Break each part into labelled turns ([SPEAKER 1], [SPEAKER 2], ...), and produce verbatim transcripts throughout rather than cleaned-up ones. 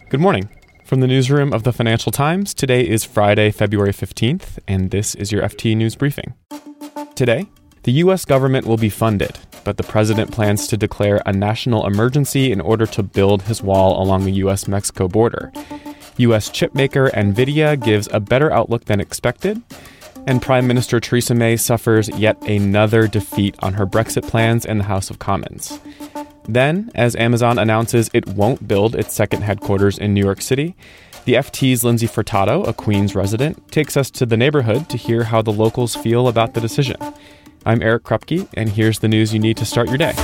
[SPEAKER 1] Good morning. From the newsroom of the Financial Times, today is Friday, February fifteenth, and this is your F T News Briefing. Today, the U S government will be funded, but the president plans to declare a national emergency in order to build his wall along the U S Mexico border. U S chipmaker NVIDIA gives a better outlook than expected, and Prime Minister Theresa May suffers yet another defeat on her Brexit plans in the House of Commons. Then, as Amazon announces it won't build its second headquarters in New York City, the F T's Lindsay Furtado, a Queens resident, takes us to the neighborhood to hear how the locals feel about the decision. I'm Eric Krupke, and here's the news you need to start your day.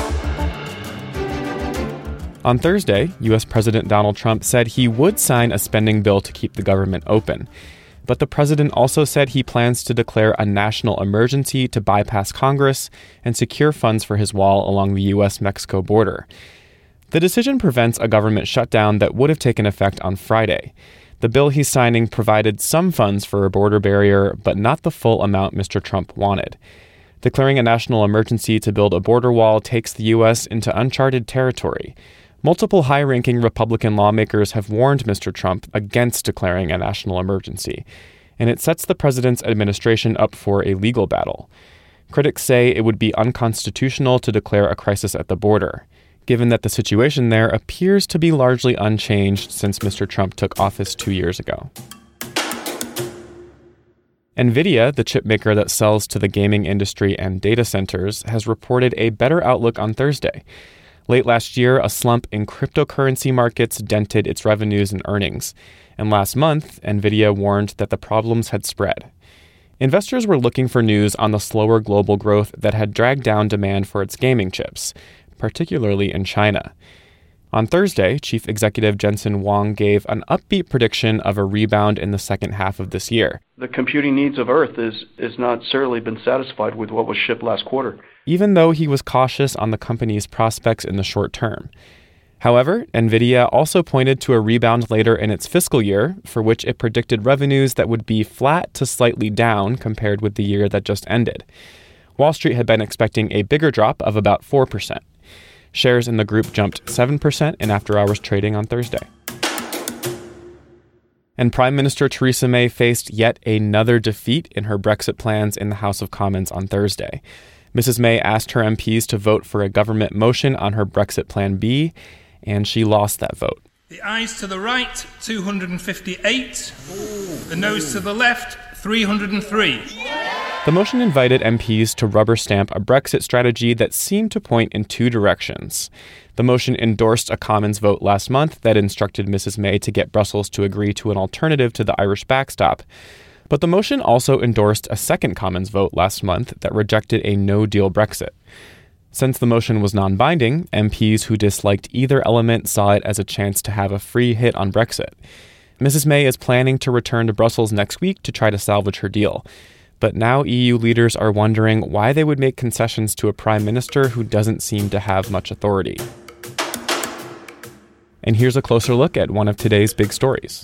[SPEAKER 1] On Thursday, U S President Donald Trump said he would sign a spending bill to keep the government open. But the president also said he plans to declare a national emergency to bypass Congress and secure funds for his wall along the U S Mexico border. The decision prevents a government shutdown that would have taken effect on Friday. The bill he's signing provided some funds for a border barrier, but not the full amount Mister Trump wanted. Declaring a national emergency to build a border wall takes the U S into uncharted territory. Multiple high-ranking Republican lawmakers have warned Mister Trump against declaring a national emergency, and it sets the president's administration up for a legal battle. Critics say it would be unconstitutional to declare a crisis at the border, given that the situation there appears to be largely unchanged since Mister Trump took office two years ago. NVIDIA, the chipmaker that sells to the gaming industry and data centers, has reported a better outlook on Thursday. Late last year, a slump in cryptocurrency markets dented its revenues and earnings. And last month, NVIDIA warned that the problems had spread. Investors were looking for news on the slower global growth that had dragged down demand for its gaming chips, particularly in China. On Thursday, Chief Executive Jensen Huang gave an upbeat prediction of a rebound in the second half of this year.
[SPEAKER 2] The computing needs of Earth is, is not certainly been satisfied with what was shipped last quarter.
[SPEAKER 1] Even though he was cautious on the company's prospects in the short term. However, NVIDIA also pointed to a rebound later in its fiscal year, for which it predicted revenues that would be flat to slightly down compared with the year that just ended. Wall Street had been expecting a bigger drop of about four percent. Shares in the group jumped seven percent in after-hours trading on Thursday. And Prime Minister Theresa May faced yet another defeat in her Brexit plans in the House of Commons on Thursday. Missus May asked her M Ps to vote for a government motion on her Brexit Plan B, and she lost that vote.
[SPEAKER 3] The ayes to the right, two hundred fifty-eight. The noes to the left, three hundred three.
[SPEAKER 1] The motion invited M Ps to rubber stamp a Brexit strategy that seemed to point in two directions. The motion endorsed a Commons vote last month that instructed Missus May to get Brussels to agree to an alternative to the Irish backstop. But the motion also endorsed a second Commons vote last month that rejected a no-deal Brexit. Since the motion was non-binding, M Ps who disliked either element saw it as a chance to have a free hit on Brexit. Missus May is planning to return to Brussels next week to try to salvage her deal. But now E U leaders are wondering why they would make concessions to a prime minister who doesn't seem to have much authority. And here's a closer look at one of today's big stories.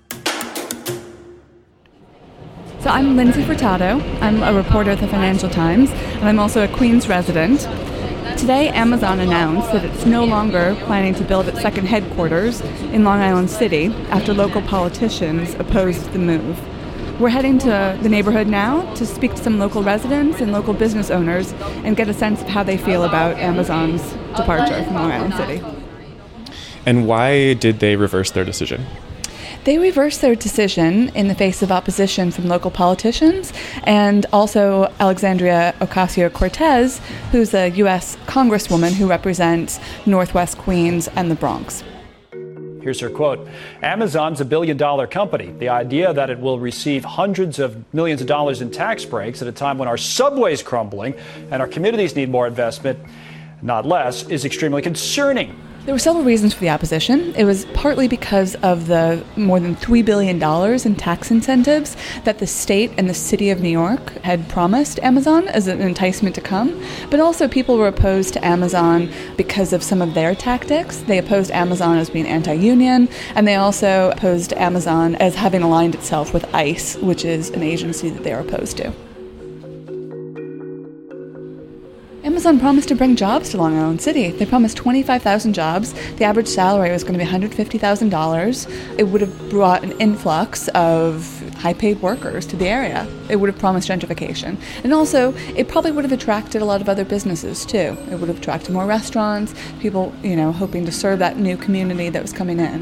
[SPEAKER 4] So I'm Lindsay Furtado. I'm a reporter at the Financial Times, and I'm also a Queens resident. Today, Amazon announced that it's no longer planning to build its second headquarters in Long Island City after local politicians opposed the move. We're heading to the neighborhood now to speak to some local residents and local business owners and get a sense of how they feel about Amazon's departure from Long Island City.
[SPEAKER 1] And why did they reverse their decision?
[SPEAKER 4] They reversed their decision in the face of opposition from local politicians and also Alexandria Ocasio-Cortez, who's a U S congresswoman who represents Northwest Queens and the Bronx.
[SPEAKER 5] Here's her quote. Amazon's a billion-dollar company. The idea that it will receive hundreds of millions of dollars in tax breaks at a time when our subway's crumbling and our communities need more investment, not less, is extremely concerning.
[SPEAKER 4] There were several reasons for the opposition. It was partly because of the more than three billion dollars in tax incentives that the state and the city of New York had promised Amazon as an enticement to come. But also people were opposed to Amazon because of some of their tactics. They opposed Amazon as being anti-union, and they also opposed Amazon as having aligned itself with ICE, which is an agency that they're opposed to. Amazon promised to bring jobs to Long Island City. They promised twenty-five thousand jobs. The average salary was going to be one hundred fifty thousand dollars. It would have brought an influx of high-paid workers to the area. It would have promised gentrification. And also, it probably would have attracted a lot of other businesses, too. It would have attracted more restaurants, people, you know, hoping to serve that new community that was coming in.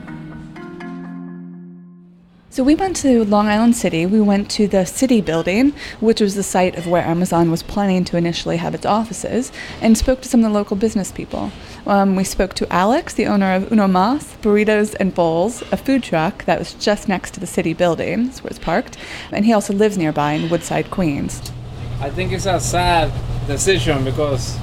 [SPEAKER 4] So we went to Long Island City. We went to the City Building, which was the site of where Amazon was planning to initially have its offices, and spoke to some of the local business people. Um, we spoke to Alex, the owner of Uno Mas, Burritos and Bowls, a food truck that was just next to the City Building, that's where it's parked, and he also lives nearby in Woodside, Queens.
[SPEAKER 6] I think it's a sad decision because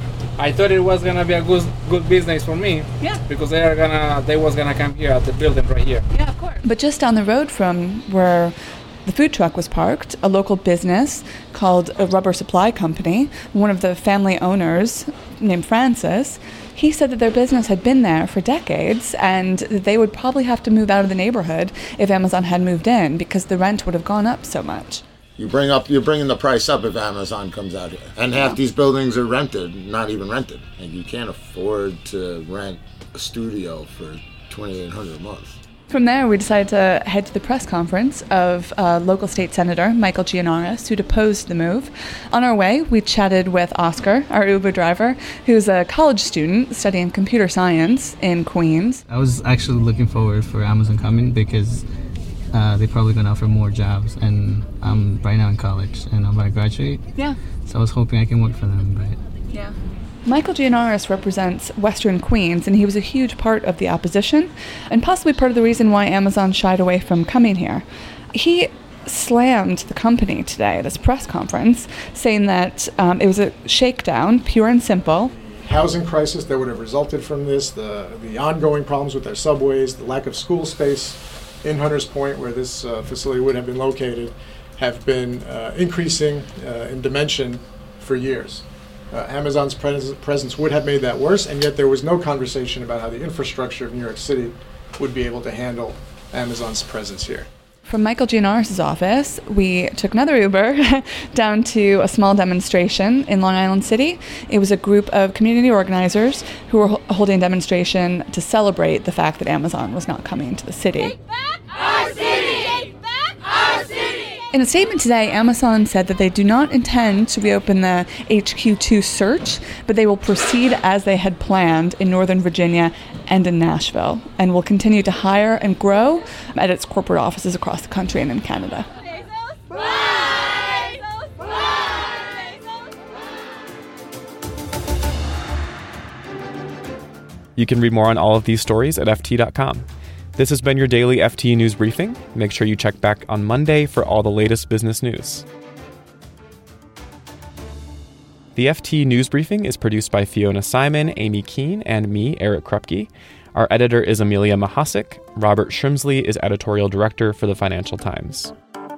[SPEAKER 6] I thought it was gonna be a good good business for me.
[SPEAKER 4] Yeah.
[SPEAKER 6] Because they are gonna they was gonna come here at the building right here.
[SPEAKER 4] Yeah, of course. But just down the road from where the food truck was parked, a local business called a Rubber Supply Company, one of the family owners named Francis, he said that their business had been there for decades and that they would probably have to move out of the neighborhood if Amazon had moved in because the rent would have gone up so much.
[SPEAKER 7] You bring up, you're bringing the price up if Amazon comes out here. And half these buildings are rented, not even rented. And you can't afford to rent a studio for twenty-eight hundred dollars a month.
[SPEAKER 4] From there, we decided to head to the press conference of uh, local state senator Michael Gianaris, who'd opposed the move. On our way, we chatted with Oscar, our Uber driver, who's a college student studying computer science in Queens.
[SPEAKER 8] I was actually looking forward for Amazon coming because uh, they're probably going to offer more jobs, and I'm right now in college, and I'm about to graduate.
[SPEAKER 4] Yeah.
[SPEAKER 8] So I was hoping I can work for them, but...
[SPEAKER 4] Yeah. Michael Gianaris represents Western Queens, and he was a huge part of the opposition, and possibly part of the reason why Amazon shied away from coming here. He slammed the company today at this press conference, saying that um, it was a shakedown, pure and simple.
[SPEAKER 9] Housing crisis that would have resulted from this, the, the ongoing problems with their subways, the lack of school space in Hunters Point, where this uh, facility would have been located, have been uh, increasing uh, in dimension for years. Uh, Amazon's pres- presence would have made that worse, and yet there was no conversation about how the infrastructure of New York City would be able to handle Amazon's presence here.
[SPEAKER 4] From Michael Gianaris' office, we took another Uber down to a small demonstration in Long Island City. It was a group of community organizers who were ho- holding a demonstration to celebrate the fact that Amazon was not coming to the city.
[SPEAKER 10] Take back our city! Take back our city!
[SPEAKER 4] In a statement today, Amazon said that they do not intend to reopen the H Q two search, but they will proceed as they had planned in Northern Virginia and in Nashville, and will continue to hire and grow at its corporate offices across the country and in Canada.
[SPEAKER 1] You can read more on all of these stories at F T dot com. This has been your daily F T News Briefing. Make sure you check back on Monday for all the latest business news. The F T News Briefing is produced by Fiona Simon, Amy Keene, and me, Eric Krupke. Our editor is Amelia Mahasik. Robert Shrimsley is editorial director for the Financial Times.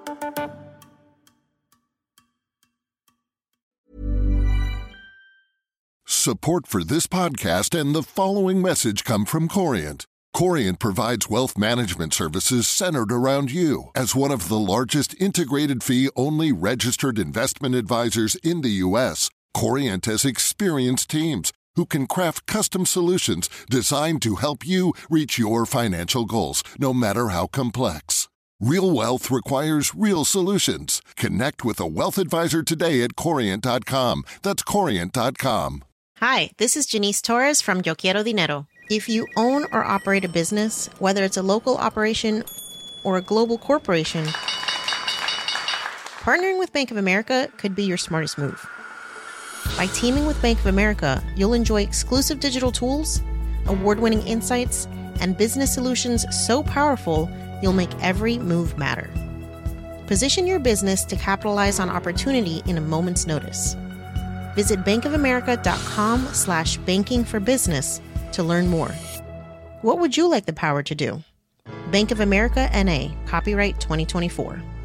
[SPEAKER 11] Support for this podcast and the following message come from Corient. Corient provides wealth management services centered around you. As one of the largest integrated fee-only registered investment advisors in the U S, Corient has experienced teams who can craft custom solutions designed to help you reach your financial goals, no matter how complex. Real wealth requires real solutions. Connect with a wealth advisor today at Corient dot com. That's Corient dot com.
[SPEAKER 12] Hi, this is Janice Torres from Yo Quiero Dinero. If you own or operate a business, whether it's a local operation or a global corporation, partnering with Bank of America could be your smartest move. By teaming with Bank of America, you'll enjoy exclusive digital tools, award-winning insights, and business solutions so powerful you'll make every move matter. Position your business to capitalize on opportunity in a moment's notice. Visit bankofamerica.com slash banking for business to learn more. What would you like the power to do? Bank of America N A, copyright twenty twenty-four.